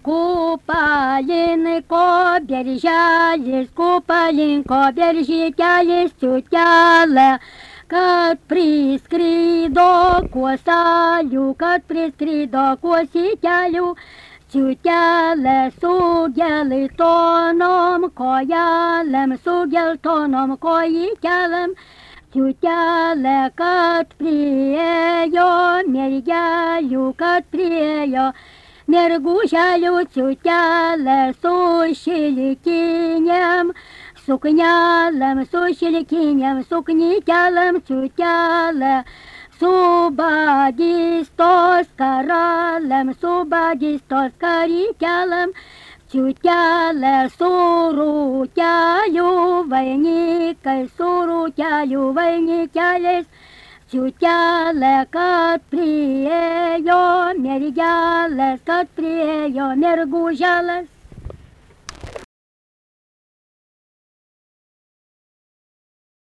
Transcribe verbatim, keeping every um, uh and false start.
Kupalinko berželis, kupalinko beržytelis čiutelė, kad priskrido kuosalių, kad priskrido kuositelių, čiutelė su geltonom kojelėm, su geltonom kojytelėm, čiutelė, kad priėjo mergelių, kad priėjo merguželių, čiutelė su šilkinėm suknelėm, su šilkinėm suknytelėm, čiutelė su bagystos karalėm, su bagystos karytelėm, čiutelė su rūtelių vainikais, su rūtelių vainikeliais, čiutelė, kad priėjo mergelės, kad priėjo merguželės.